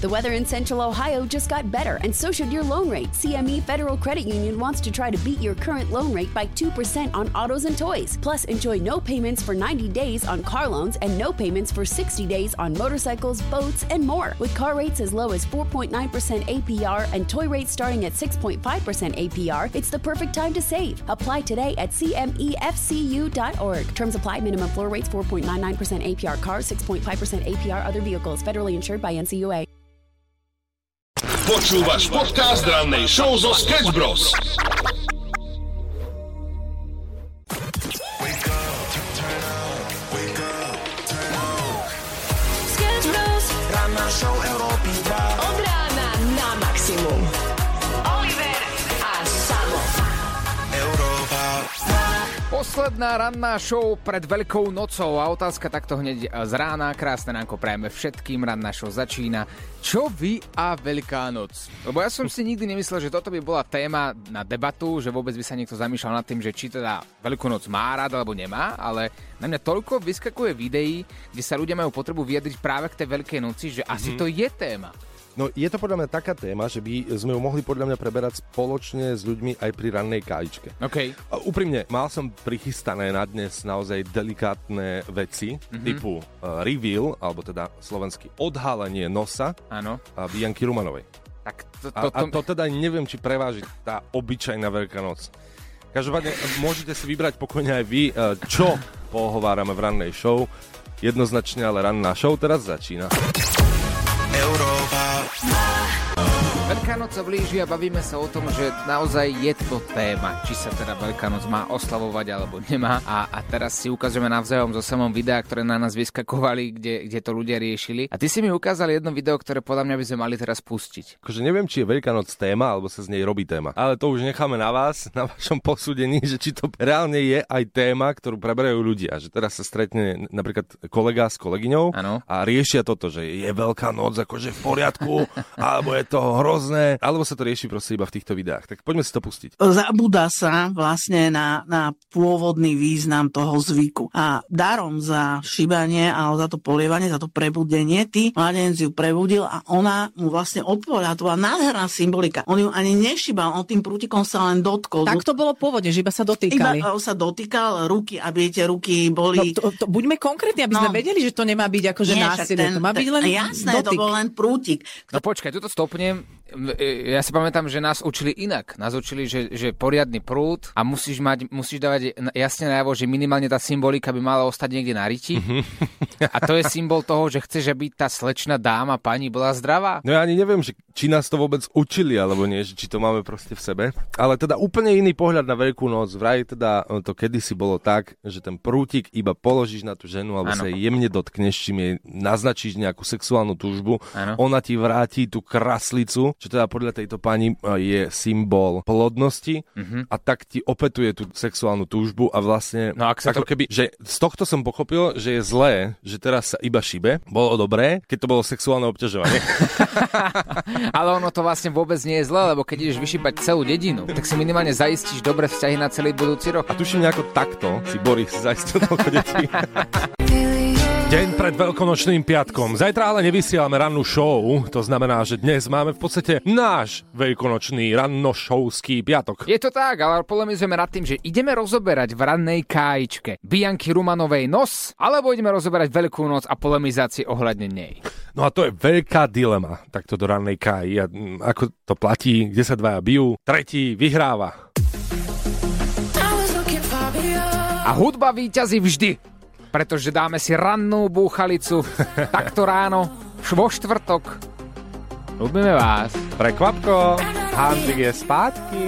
The weather in Central Ohio just got better, and so should your loan rate. CME Federal Credit Union wants to try to beat your current loan rate by 2% on autos and toys. Plus, enjoy no payments for 90 days on car loans and no payments for 60 days on motorcycles, boats, and more. With car rates as low as 4.9% APR and toy rates starting at 6.5% APR, it's the perfect time to save. Apply today at cmefcu.org. Terms apply. Minimum floor rates 4.99% APR cars, 6.5% APR other vehicles. Federally insured by NCUA. Počúvaš podcast rannej show zo Sketch Bros. Sketch Bros. Ranná show Európy 2. Od rána na maximum. Oliver a Samo. Európa 2. Posledná ranná show pred Veľkou nocou a otázka takto hneď z rána. Krásne ránko prajeme všetkým, ranná show začína. Čo vy a Veľká noc? Lebo ja som si nikdy nemyslel, že toto by bola téma na debatu, že vôbec by sa niekto zamýšľal nad tým, že či teda Veľkú noc má rád alebo nemá, ale na mňa toľko vyskakuje videí, kde sa ľudia majú potrebu vyjadriť práve k tej Veľkej noci, že asi to je téma. No je to podľa mňa taká téma, že by sme ju mohli podľa mňa preberať spoločne s ľuďmi aj pri rannej kájičke. Okay. Úprimne, mal som prichystané na dnes naozaj delikátne veci, typu reveal, alebo teda slovenský odhalenie nosa Bianky Rumanovej. Tak a to teda neviem, či preváži tá obyčajná Veľká noc. Každopádne môžete si vybrať pokojne aj vy, čo pohovárame v rannej show. Jednoznačne, ale ranná show teraz začína. Veľká noc sa blíži a bavíme sa o tom, že naozaj je to téma, či sa teda Veľká noc má oslavovať alebo nemá. A teraz si ukazujeme navzájom so samom videá, ktoré na nás vyskakovali, kde to ľudia riešili. A ty si mi ukázal jedno video, ktoré podľa mňa by sme mali teraz pustiť. Akože neviem, či je Veľká noc téma, alebo sa z nej robí téma. Ale to už necháme na vás, na vašom posúdení, že či to reálne je aj téma, ktorú preberajú ľudia. Že teraz sa stretne napríklad kolega s kolegyňou a riešia toto, že je Veľká noc akože v poriadku, alebo je to hrozné, alebo sa to rieši proste iba v týchto videách. Tak poďme si to pustiť. Zabúda sa vlastne na pôvodný význam toho zvyku. A darom za šibanie alebo za to polievanie, za to prebudenie, mladenec ju prebudil a ona mu vlastne odpovedala. To bola nádherná symbolika. On ju ani nešibal, on tým prútikom sa len dotkol. Tak to bolo pôvodne, že iba sa dotýkali. Iba sa dotýkal ruky, aby tie ruky boli... No, buďme konkrétni, aby sme vedeli, že to nemá byť akože násilie. To má byť len jasné, dotyk. To bol len prútik. No počkaj, tuto stopnem. Ja si pamätám, že nás učili inak. Nás učili, že poriadny prúd a musíš dávať jasne najavo, že minimálne tá symbolika by mala ostať niekde na riti. A to je symbol toho, že chceš, aby tá slečná dáma, pani bola zdravá. No ja ani neviem, či nás to vôbec učili, alebo nie, či to máme proste v sebe. Ale teda úplne iný pohľad na Veľkú noc. Vraj teda to kedysi bolo tak, že ten prútik iba položíš na tú ženu, alebo sa jej jemne dotkneš, čím jej naznačíš nejakú sexuálnu túžbu. Ona ti vráti tú kraslicu, čo teda podľa tejto pani je symbol plodnosti a tak ti opetuje tú sexuálnu túžbu a vlastne ako keby, že z tohto som pochopil, že je zlé, že teraz sa iba šibe. Bolo dobré, keď to bolo sexuálne obťažovanie. Ale ono to vlastne vôbec nie je zlé, lebo keď ideš vyšibať celú dedinu, tak si minimálne zaistíš dobré vzťahy na celý budúci rok. A tuším nejako takto si Boris zaistil toľko detí. Deň pred veľkonočným piatkom. Zajtra ale nevysielame rannú show, to znamená, že dnes máme v podstate náš veľkonočný rannošovský piatok. Je to tak, ale polemizujeme nad tým, že ideme rozoberať v rannej kájičke Bianky Rumanovej nos, alebo ideme rozoberať Veľkú noc a polemizácie ohľadne nej. No a to je veľká dilema, takto do rannej káji. A ako to platí, kde sa dvaja bijú, tretí vyhráva. A hudba víťazí vždy. Pretože dáme si rannú búchalicu takto ráno, vo štvrtok. Ľúbime vás. Prekvapko, Hanzik je spátky.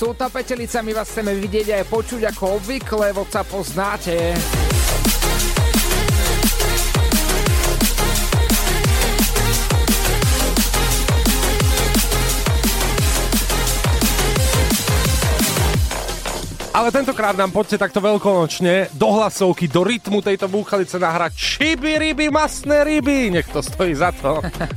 Sú to Petelica, my vás chceme vidieť aj počuť ako obvykle, WhatsApp poznáte. Ale tentokrát nám poďte takto veľkonočne do hlasovky, do rytmu tejto búchalice nahrať šiby, ryby, masné ryby. Nech to stojí za to.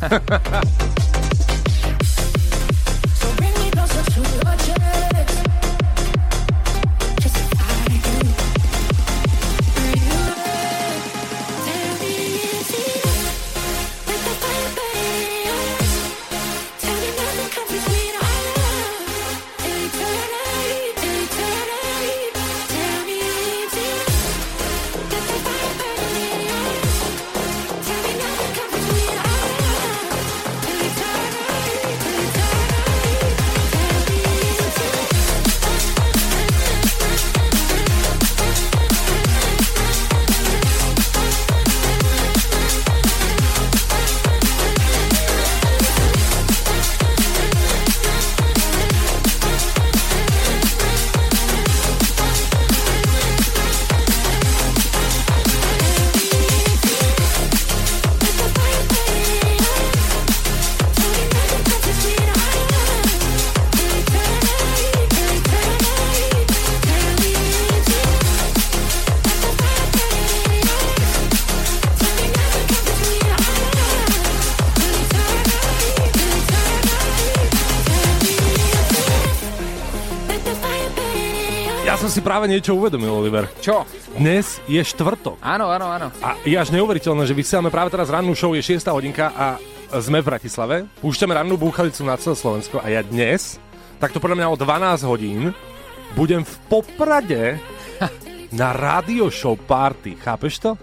Ja som si práve niečo uvedomil, Oliver. Čo? Dnes je štvrtok. Áno. A je až neuveriteľné, že vysielame práve teraz rannú show, je 6 hodinka a sme v Bratislave. Púšťame rannú búchalicu na celé Slovensko a ja dnes, takto podľa mňa o 12 hodín, budem v Poprade na radio show party. Chápeš to?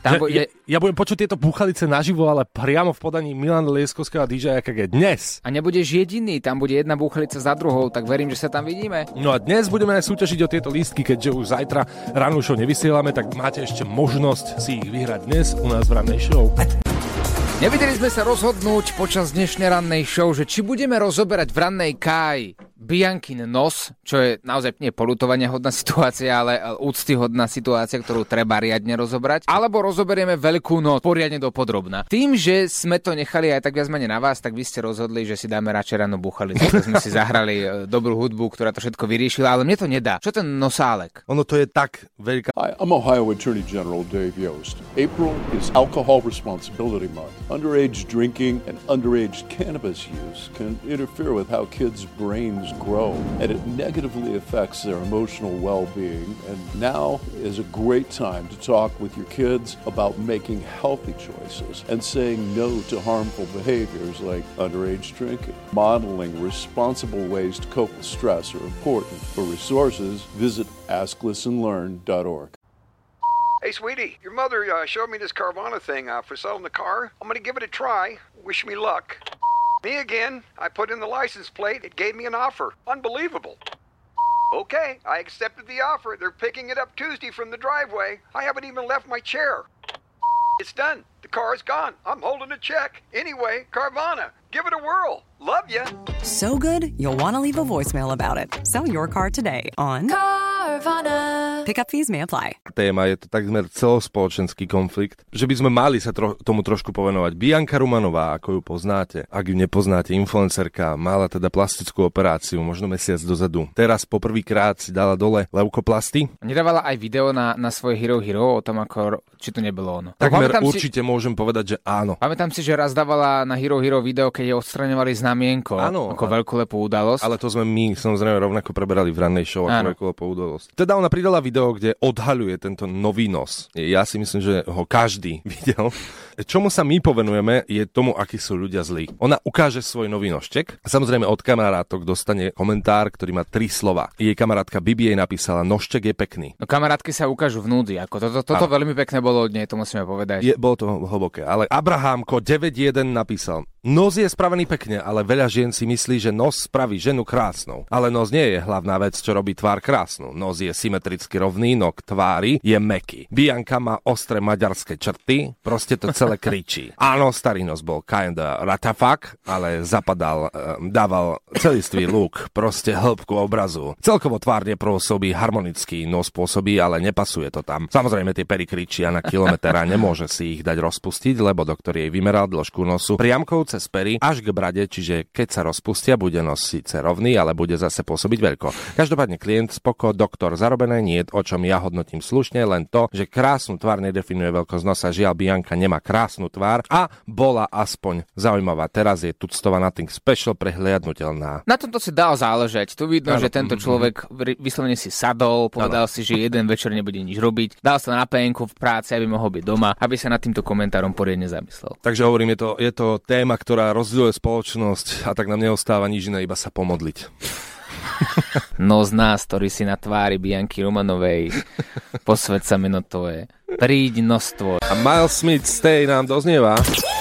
Ja budem počuť tieto búchalice naživo, ale priamo v podaní Milana Lieskovského a DJ AKG dnes. A nebudeš jediný, tam bude jedna búchalica za druhou, tak verím, že sa tam vidíme. No a dnes budeme aj súťažiť o tieto lístky, keďže už zajtra rannú show nevysielame, tak máte ešte možnosť si ich vyhrať dnes u nás v rannej show. Nevedeli sme sa rozhodnúť počas dnešnej rannej show, že či budeme rozoberať v rannej Kai Biankin nos, čo je naozaj nie poľutovania hodná situácia, ale úctyhodná situácia, ktorú treba riadne rozobrať, alebo rozoberieme Veľkú noc poriadne dopodrobná. Tým, že sme to nechali aj tak viac menej na vás, tak vy ste rozhodli, že si dáme radšej rannú búchalicu. Tak sme si zahrali dobrú hudbu, ktorá to všetko vyriešila, ale mne to nedá. Čo ten nosálek? Ono to je tak veľká... Hi, I'm Ohio Attorney General Dave Yost. April is Alcohol Responsibility Month. Underage drinking and underage cannabis use can interfere with how kids' brains grow, and it negatively affects their emotional well-being. And now is a great time to talk with your kids about making healthy choices and saying no to harmful behaviors like underage drinking. Modeling responsible ways to cope with stress are important. For resources, visit asklistenlearn.org. Hey, sweetie, your mother showed me this Carvana thing for selling the car. I'm going to give it a try. Wish me luck. Me again. I put in the license plate. It gave me an offer. Unbelievable. Okay, I accepted the offer. They're picking it up Tuesday from the driveway. I haven't even left my chair. It's done. The car is gone. I'm holding a check. Anyway, Carvana, give it a whirl. Love ya. So good, you'll want to leave a voicemail about it. Sell your car today on Carvana. Pickup fees may apply. Téma je to takmer celospoločenský konflikt, že by sme mali sa tomu trošku povenovať. Bianka Rumanová, ako ju poznáte, ak ju nepoznáte, influencerka, mala teda plastickú operáciu možno mesiac dozadu. Teraz poprvýkrát si dala dole leukoplasty. Nedávala aj video na svoje Hero o tom, ako či to nebolo ono. Takmer určite môžem povedať, že áno. Pamätám si, že raz dávala na Hero video, keď je odstraňovali znamienko, áno, ako veľkolepú udalosť. Ale to sme my, samozrejme, rovnako preberali v rannej show ako veľkolepú udalosť. Teda ona pridala video, kde odhaľuje tento nový nos. Ja si myslím, že ho každý videl. Čomu sa my povenujeme, je tomu, akí sú ľudia zlí. Ona ukáže svoj nový nožtek. Samozrejme od kamarátok dostane komentár, ktorý má 3 slova. Jej kamarátka Bibi jej napísala, nožtek je pekný. No kamarátky sa ukážu v núdzi, ako toto veľmi pekné bolo od nej, to musíme povedať. Bolo to hlboké, ale Abrahámko 9.1 napísal, Nos je spravený pekne, ale veľa žien si myslí, že nos spraví ženu krásnou. Ale nos nie je hlavná vec, čo robí tvár krásnu. Nos je symetricky rovný, no k tvári je mäkký. Bianka má ostré maďarské črty, proste to celé kričí. Áno, starý nos bol kinda ratafak, ale zapadal, dával celistvý look, proste hĺbku obrazu. Celkovo tvár nepôsobí harmonický, nos pôsobí, ale nepasuje to tam. Samozrejme tie pery kričia na kilometr a nemôže si ich dať rozpustiť, lebo doktor jej vymeral dĺžku nosu priamkou cez pery až k brade, čiže keď sa rozpustia, bude nos síce rovný, ale bude zase pôsobiť veľko. Každopádne klient spoko, doktor zarobené, nie, o čom ja hodnotím slušne, len to, že krásnu tvár nedefinuje veľkosť nosa. Žiaľ, Bianka nemá krásnu tvár a bola aspoň zaujímavá. Teraz je tuctová nothing special prehliadnutelná. Na tomto si dal záležať. Tu vidno, že tento človek vyslovene si sadol, povedal si, že jeden večer nebude nič robiť, dal sa na penku v práci, aby mohol byť doma, aby sa nad týmto komentárom poriadne zamyslel. Takže hovorím, je to téma, ktorá rozdieluje spoločnosť a tak nám neostáva nič iné, iba sa pomodliť. No z nás, ktorý si na tvári Bianky Romanovej, posved sa meno tvoje, príď nos tvoj. A Miles Smith Stay nám doznieva.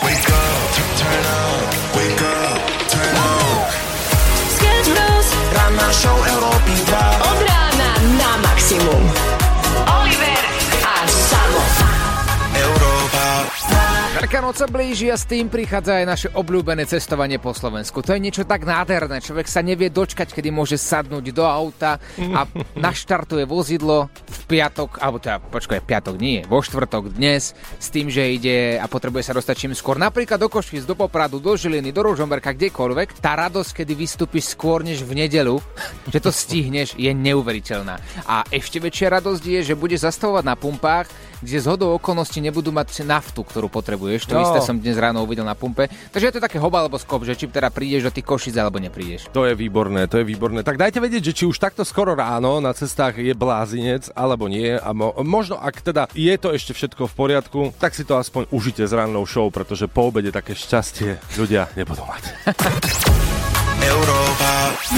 Sketch Bros. Ranná show Európy 2. Od rána na maximum. Oliver a Samo. Európa. Veľká noc sa blíži a s tým prichádza aj naše obľúbené cestovanie po Slovensku. To je niečo tak nádherné. Človek sa nevie dočkať, kedy môže sadnúť do auta a naštartuje vozidlo v piatok, alebo teda, piatok nie, vo štvrtok dnes, s tým, že ide a potrebuje sa dostať čím skôr. Napríklad do Košíc, do Popradu, do Žiliny, do Ružomberka, kdekoľvek. Tá radosť, kedy vystúpiš skôr než v nedeľu, že to stihneš, je neuveriteľná. A ešte väčšia radosť je, že budeš zastavovať na pumpách, kde zhodou okolností nebudú mať naftu, ktorú potrebuješ. To isté som dnes ráno uvidel na pumpe. Takže je to také hoba alebo skop, že či teda prídeš do tých Košíc alebo neprídeš. To je výborné. Tak dajte vedieť, že či už takto skoro ráno na cestách je blázinec alebo nie. A možno ak teda je to ešte všetko v poriadku, tak si to aspoň užite s rannou show, pretože po obede také šťastie ľudia nebudú mať. Európa.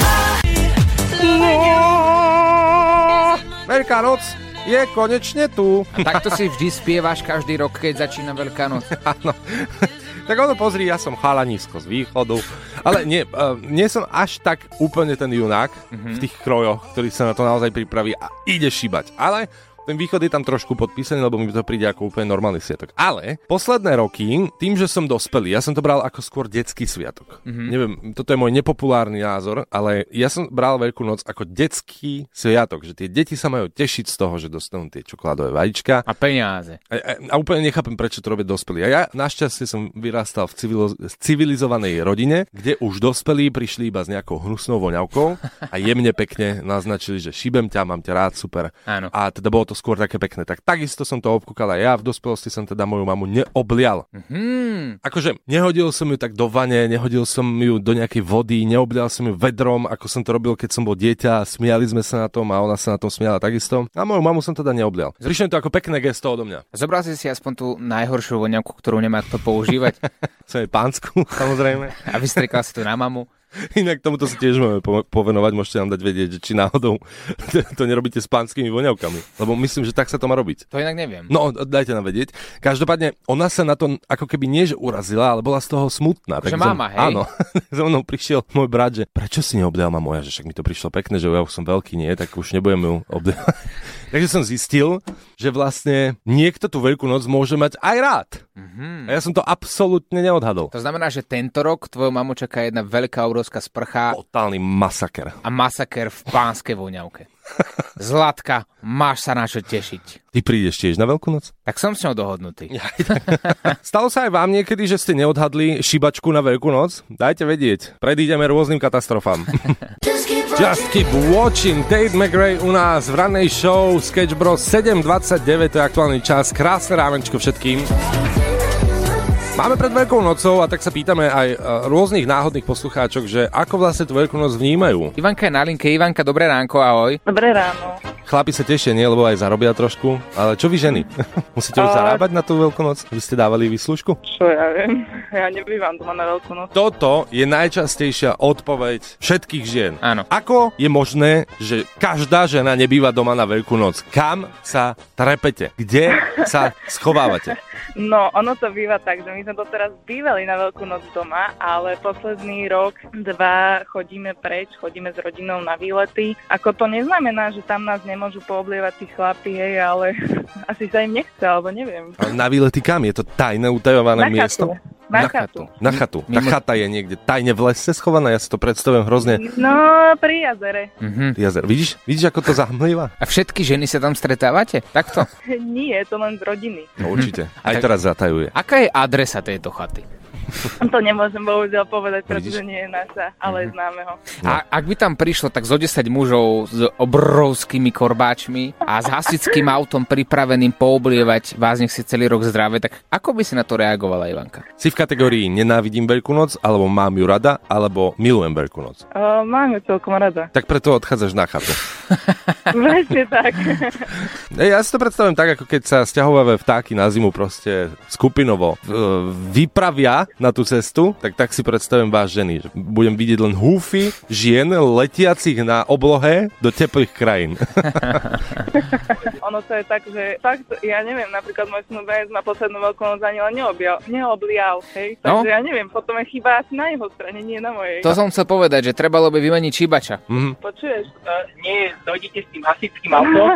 Veľká noc je konečne tu. A takto si vždy spievaš každý rok, keď začína Veľká noc. Áno. Tak ono, pozri, ja som chalanisko z východu, ale nie som až tak úplne ten junák v tých krojoch, ktorý sa na to naozaj pripraví a ide šíbať. Ale ten východ je tam trošku podpísaný, lebo mi to príde ako úplne normálny sviatok. Ale posledné roky, tým, že som dospelý, ja som to bral ako skôr detský sviatok. Neviem, toto je môj nepopulárny názor, ale ja som bral Veľkú noc ako detský sviatok, že tie deti sa majú tešiť z toho, že dostanú tie čokoládové vajíčka. A peniaze. A úplne nechápem, prečo to robia dospelí. A ja našťastie som vyrastal v civilizovanej rodine, kde už dospelí prišli iba s nejakou hnusnou voňavkou a jemne pekne naznačili, že šíbem ťa, mám ťa rád, super. Áno. A teda bolo to skôr také pekné. Tak takisto som to obkúkal a ja v dospelosti som teda moju mamu neoblial. Akože nehodil som ju tak do vane, nehodil som ju do nejakej vody, neoblial som ju vedrom, ako som to robil, keď som bol dieťa, smiali sme sa na tom a ona sa na tom smiala takisto. A moju mamu som teda neoblial. Prišlo to ako pekné gesto odo mňa. Zobral si aspoň tú najhoršiu voňavku, ktorú nemá kto používať. Som je pánsku, samozrejme. A vystriekal si to na mamu. Inak tomuto si tiež môžeme povenovať, môžete nám dať vedieť, že či náhodou to nerobíte s pánskymi voňavkami. Lebo myslím, že tak sa to má robiť. To inak neviem. No, dajte nám vedieť. Každopádne, ona sa na to ako keby nie, že urazila, ale bola z toho smutná. Že mama, hej? Áno. Za mnou prišiel môj brat, že prečo si neobdial mamu? Ja, že však mi to prišlo pekné, že ja už som veľký, nie, tak už nebudem ju obdiať. Takže som zistil, že vlastne niekto tú Veľkú noc môže mať aj rád. A ja som to absolútne neodhadol. To znamená, že tento rok tvoju mamu čaká jedna veľká obrovská sprcha. Totálny masaker. A masaker v pánskej voňavke. Zlatka, máš sa na čo tešiť. Ty prídeš tiež na Veľkú noc? Tak som s ňou dohodnutý. Stalo sa aj vám niekedy, že ste neodhadli šibačku na Veľkú noc? Dajte vedieť. Predídeme rôznym katastrofám. Just keep watching. Tate McRae u nás v rannej show Sketch Bros 7:29, to je aktuálny čas. Krásne ránečko všetkým. Máme pred Veľkou nocou a tak sa pýtame aj rôznych náhodných poslucháčok, že ako vlastne tú Veľkú noc vnímajú. Ivanka je na linke. Ivanka, dobré ránko, ahoj. Dobré ráno. chlapi sa tešia, nie? Lebo aj zarobia trošku. Ale čo vy ženy? Musíte už zarábať na tú Veľkú noc? Vy ste dávali výslužku? Čo ja viem, ja nebývam doma na Veľkú noc. Toto je najčastejšia odpoveď všetkých žien. Áno. Ako je možné, že každá žena nebýva doma na Veľkú noc? Kam sa trepete? Kde sa schovávate? No, ono to býva tak, že my sme doteraz bývali na Veľkú noc doma, ale posledný rok, 2 chodíme preč, chodíme s rodinou na výlety. Ako to neznamená, že tam nás nemôžu pooblievať tí chlapi, hej, ale asi sa im nechce, alebo neviem. A na výlety kam? Je to tajné, utajované miesto? Na chatu. Na chatu. Tá chata je niekde tajne v lese schovaná, ja si to predstavujem hrozne. No, pri jazere. Jazer. Vidíš, ako to zahmlieva? A všetky ženy sa tam stretávate? Takto? Nie, to len z rodiny. No, určite. Aj teraz zatajuje. Aká je adresa tejto chaty? To nemôžem bohužiaľ povedať, pretože nie je naša, ale známe ho. A ak by tam prišlo tak zo 10 mužov s obrovskými korbáčmi a s hasičským autom pripraveným pooblievať vás, nech si celý rok zdravé, tak ako by si na to reagovala, Ivanka? Si v kategórii nenávidím Veľkú noc, alebo mám ju rada, alebo milujem Veľkú noc? Mám ju celkom rada. Tak preto odchádzaš na chatu. Presne tak. Ja si to predstavím tak, ako keď sa sťahovavé vtáky na zimu proste skupinovo vypravia na tú cestu, tak si predstavím vás ženy. Že budem vidieť len húfy žien letiacich na oblohe do teplých krajín. Ono to je tak, že fakt, ja neviem, napríklad môj snúbenec ma poslednú Veľkú noc ani len neoblial, hej? Takže ja neviem, potom je chyba asi na jeho strane, nie na mojej. To som chcel povedať, že trebalo by vymeniť Šibača. Počuješ? Nie, dojdete s tým hasičským autom.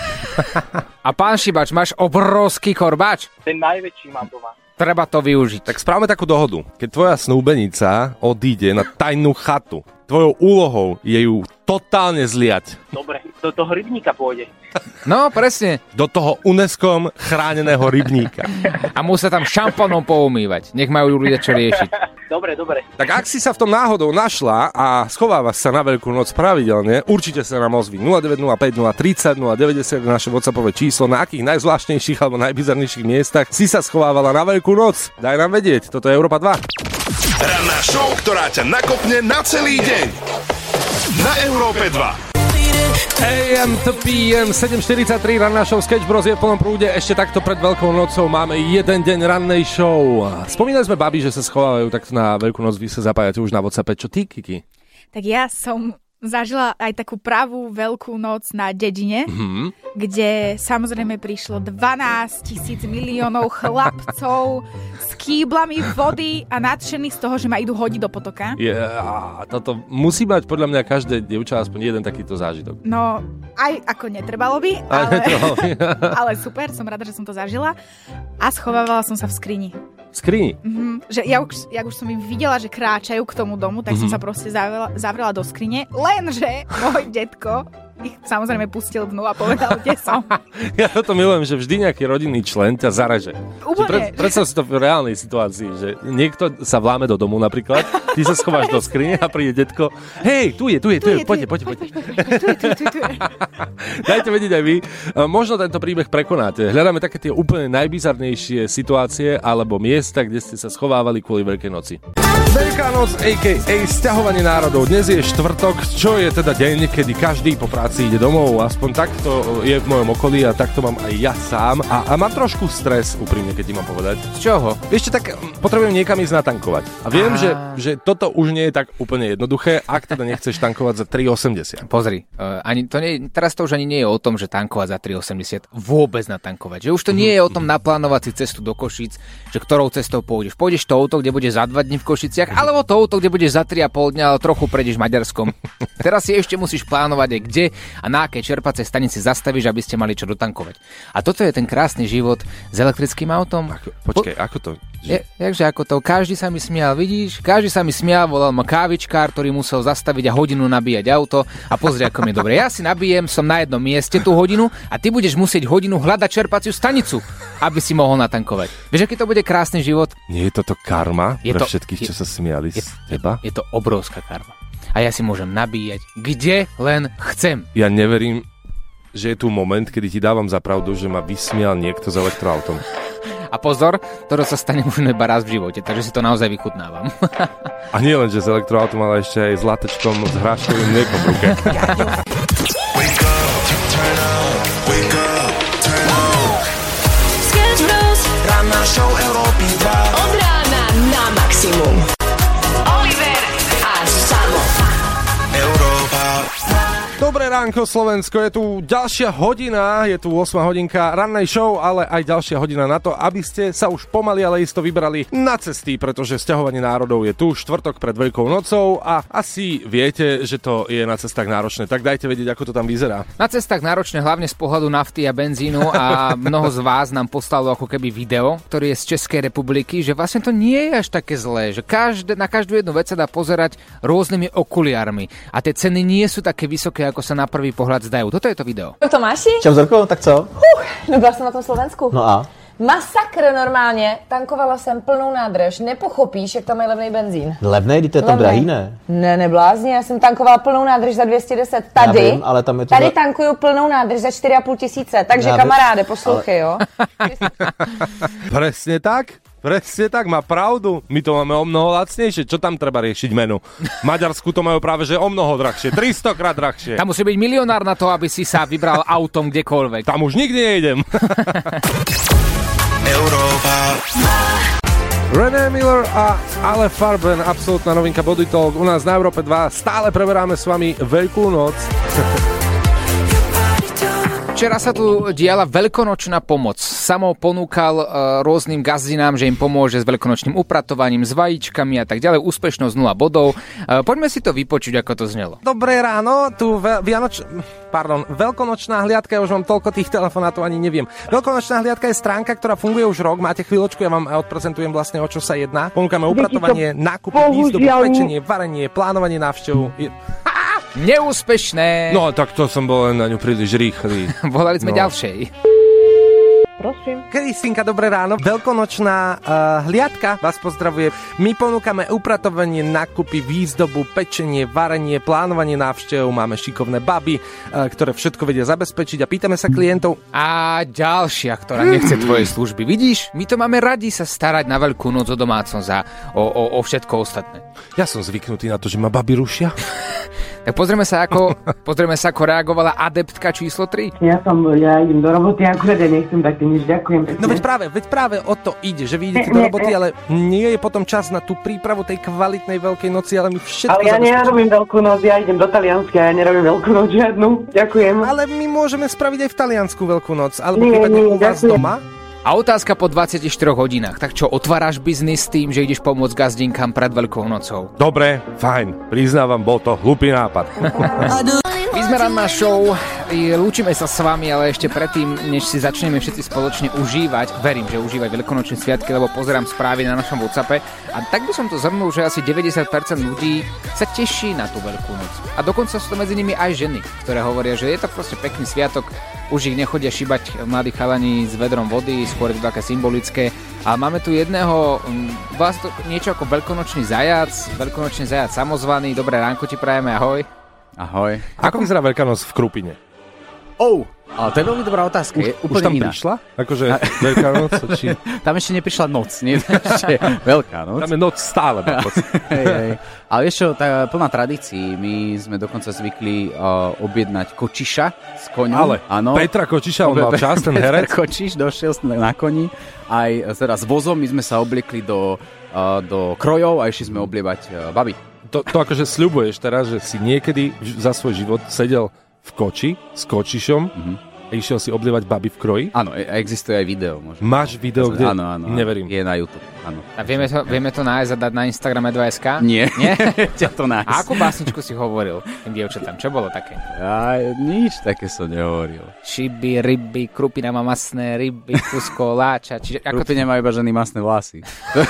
A pán Šibač, máš obrovský korbáč? Ten najväčší mám doma. Treba to využiť. Tak správame takú dohodu. Keď tvoja snúbenica odíde na tajnú chatu, tvojou úlohou je ju totálne zliať. Dobre, do toho rybníka pôjde. No, presne. Do toho UNESCO chráneného rybníka. A musí sa tam šampónom poumývať. Nech majú ľudia čo riešiť. Dobre. Tak ak si sa v tom náhodou našla a schovávaš sa na Veľkú noc pravidelne, určite sa nám ozví 0905 030 090 naše WhatsAppové číslo, na akých najzvláštnejších alebo najbizarnejších miestach si sa schovávala na Veľkú noc. Daj nám vedieť, toto je Európa 2. Ranná show, ktorá ťa nakopne na celý deň. Na Európe 2. AM to PM 7.43, ranná show Sketch Bros je v plnom prúde. Ešte takto pred Veľkou nocou máme jeden deň rannej show. Spomínali sme babi, že sa schovávajú takto na Veľkú noc, vy sa zapájate už na WhatsAppe. Čo ty, Kiki? Tak ja som zažila aj takú pravú Veľkú noc na dedine, kde samozrejme prišlo 12 000 miliónov chlapcov s kýblami vody a nadšení z toho, že ma idú hodiť do potoka. Toto musí mať podľa mňa každé dievča aspoň jeden takýto zážitok. No, aj ako netrebalo by, ale super, som rada, že som to zažila. A schovávala som sa v skrini. V skrini? Že ja už som im videla, že kráčajú k tomu domu, tak som sa proste zavrela do skrine. Lenže môj detko ich samozrejme pustil dnu a povedal, kde som. Ja to milujem, že vždy nejaký rodinný člen ťa zareže. Úplne. Predstav si to v reálnej situácii, že niekto sa vláme do domu napríklad, ty sa schováš do skrine a príde detko, hej, tu je, poďte. Dajte vedieť aj vy. Možno tento príbeh prekonáte. Hľadáme také tie úplne najbizarnejšie situácie alebo miesta, kde ste sa schovávali kvôli Veľkej noci. Veľká noc, a.k.a. sťahovanie národov. Dnes je štvrtok, čo je teda deň, kedy každý po práci ide domov. Aspoň takto je v mojom okolí a takto mám aj ja sám. A mám trošku stres, úprimne, keď ti mám povedať. Z čoho? Ešte tak potrebujem niekam ísť natankovať. A viem, že toto už nie je tak úplne jednoduché, ak teda nechceš tankovať za 3,80. Pozri, teraz to už ani nie je o tom, že tankovať za 3,80. Vôbec natankovať. Že už to nie je o tom naplánovať si cestu do Košíc, že ktorou cestou pôjdeš. Pôjdeš touto, kde budeš za 2 dní v Košiciach, alebo touto, kde budeš za 3,5 dňa, ale trochu prejdeš Maďarskom. Teraz si ešte musíš plánovať aj kde a na akej čerpacej stanici zastavíš, aby ste mali čo dotankovať. A toto je ten krásny život s elektrickým autom. Počkaj, ako to? Takže ako to? Každý sa mi smial, vidíš? Každý sa mi smial, volal ma kávičkár, ktorý musel zastaviť a hodinu nabíjať auto a pozri, ako mi dobre. Ja si nabijem, som na jednom mieste tú hodinu a ty budeš musieť hodinu hľadať čerpaciu stanicu, aby si mohol natankovať. Vieš, aký to bude krásny život? Nie je toto karma pre všetkých, čo sa smiali z teba? Je to obrovská karma. A ja si môžem nabíjať, kde len chcem. Ja neverím, že je tu moment, kedy ti dávam za pravdu, že ma vysmial niekto s elektroautom. A pozor, to sa stane možno iba raz v živote, takže si to naozaj vychutnávam. A nie len, že s elektroautom, ale ešte aj s latečkom s hráškovým mliekom v ruke. turn up, wake up, turn up. Sketch Bros, ranná show Európy 2. Od rána na maximum. Oliver a Samo. Európa. Dobré ránko Slovensko, je tu ďalšia hodina, je tu 8 hodinka rannej show, ale aj ďalšia hodina na to, aby ste sa už pomaly, ale isto vybrali na cesty, pretože sťahovanie národov je tu, štvrtok pred Veľkou nocou a asi viete, že to je na cestách náročné, tak dajte vedieť, ako to tam vyzerá. Na cestách náročné hlavne z pohľadu nafty a benzínu a mnoho z vás nám poslalo ako keby video, ktorý je z Českej republiky, že vlastne to nie je až také zlé, že na každú jednu vec sa dá pozerať rôznymi okuliarmi a tie ceny nie sú také vysoké, ako sa na prvý pohľad zdajú. Toto je to video. Tomáši? Čau Zorko, tak co? Nebyla jsem na tom Slovensku. No a? Masakr normálně, tankovala jsem plnou nádrž, nepochopíš, jak tam je levný benzín. Levnej, to je tam drahý, ne? Ne, neblázni, já jsem tankovala plnou nádrž za 210 tady. Já vím, ale tam je to tady tankuju plnou nádrž za 4,5 tisíce, takže kamaráde, poslouchej, jo. Presne tak, má pravdu. My to máme o mnoho lacnejšie. Čo tam treba riešiť menu? V Maďarsku to majú práve že o mnoho drahšie. 300 krát drahšie. Tam musí byť milionár na to, aby si sa vybral autom kdekoľvek. Tam už nikdy nejdem. Európa. René Miller a Ale Farben, absolútna novinka Body Talk. U nás na Európe 2 stále preberáme s vami Veľkú noc. Včera sa tu diala veľkonočná pomoc. Samo ponúkal rôznym gazdinám, že im pomôže s veľkonočným upratovaním, s vajíčkami a tak ďalej. Úspešnosť 0 bodov. Poďme si to vypočuť, ako to znelo. Dobré ráno, tu veľkonočná hliadka, ja už mám toľko tých telefonátov, ani neviem. Veľkonočná hliadka je stránka, ktorá funguje už rok. Máte chvíľočku, ja vám odprezentujem vlastne, o čo sa jedná. Ponúkame upratovanie, nákupy, výzdobu, pečenie, varenie, plánovanie návštev. Neúspešné. No, tak to som bol na ňu príliš rýchly. Volali sme ďalšej. Prosím. Kristinka, dobré ráno. Veľkonočná hliadka vás pozdravuje. My ponúkame upratovanie, nákupy, výzdobu, pečenie, varenie, plánovanie návštev. Máme šikovné baby, ktoré všetko vedia zabezpečiť a pýtame sa klientov. A ďalšia, ktorá nechce tvoje služby. Vidíš, my to máme radi sa starať na Veľkú noc o domácnosť a o všetko ostatné. Ja som zvyknutý na to, že ma baby rušia. Tak pozrieme sa, ako reagovala adeptka číslo 3. Ja idem do roboty, akurát ja nechcem takto nič, ďakujem. No veď práve o to ide, že vy idete do roboty, ale nie je potom čas na tú prípravu tej kvalitnej Veľkej noci, ale my všetko ale ja nerobím Veľkú noc, ja idem do Talianska, ja nerobím Veľkú noc žiadnu, ďakujem. Ale my môžeme spraviť aj v Taliansku Veľkú noc, alebo prípadne u vás doma. A otázka po 24 hodinách. Tak čo, otváraš biznis s tým, že ideš pomôcť gazdinkám pred Veľkou nocou? Dobre, fajn. Priznávam, bol to hlupý nápad. My sme ranná show, lúčime sa s vami, ale ešte predtým, než si začneme všetci spoločne užívať, verím, že užívať veľkonočné sviatky, lebo pozerám správy na našom WhatsAppe a tak by som to zhrnul, že asi 90% ľudí sa teší na tú Veľkú noc. A dokonca sú to medzi nimi aj ženy, ktoré hovoria, že je to proste pekný sviatok, už ich nechodia šibať mladí chalani s vedrom vody, skôr je to také symbolické. A máme tu jedného, niečo ako veľkonočný zajac samozvaný. Dobré ránko ti prajeme, ahoj. Ahoj. Ako vyzerá Veľká noc v Krupine? Ale to je veľmi dobrá otázka. Už tam iná. Prišla? Akože Veľká noc? Či... Tam ešte neprišla noc, nie ešte Veľká noc. Tam je noc stále. Hej. Ale vieš čo, tá plná tradícií. My sme dokonca zvykli objednať kočiša s koňom. Ale áno. Petra Kočiša, on mal čas, ten herec. Petr Kočiš došiel na koni. Aj teda s vozom my sme sa obliekli do krojov a išli sme oblievať baby. To akože sľubuješ teraz, že si niekedy za svoj život sedel v koči s kočišom a išiel si oblievať baby v kroji? Áno, existuje aj video. Možno. Máš video, kde? Áno. Neverím. Je na YouTube, áno. A vieme to nájsť a dať na Instagrame 2SK? Nie? Ťa to nájsť. A akú básničku si hovoril tým dievčatám? Čo bolo také? Nič také som nehovoril. Šiby, ryby, krupina má masné ryby, kusko, láča. Krupine majú iba ženy masné vlasy.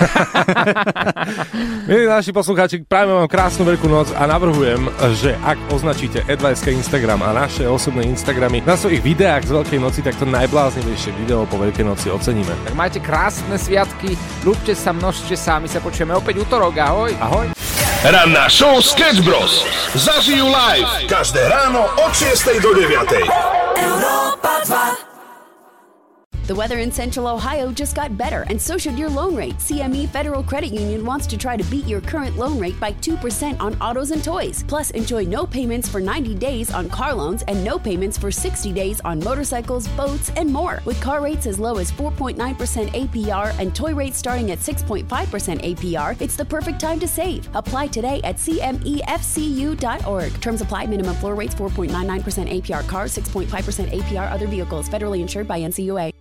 Milí naši poslucháči, práve mám krásnu Veľkú noc a navrhujem, že ak označíte E2SK Instagram a naše osobné Instagramy na svojich videách z Veľkej noci, tak to najbláznivejšie video po Veľkej noci oceníme. Tak majte krásne sviatky, ľúbte sa, množte sa, my sa počujeme opäť utorok, ahoj. Ahoj. Ranná show Sketch Bros. Zažijú live každé ráno od 6 do 9. Európa 2. The weather in Central Ohio just got better, and so should your loan rate. CME Federal Credit Union wants to try to beat your current loan rate by 2% on autos and toys. Plus, enjoy no payments for 90 days on car loans and no payments for 60 days on motorcycles, boats, and more. With car rates as low as 4.9% APR and toy rates starting at 6.5% APR, it's the perfect time to save. Apply today at cmefcu.org. Terms apply. Minimum floor rates 4.99% APR cars, 6.5% APR other vehicles. Federally insured by NCUA.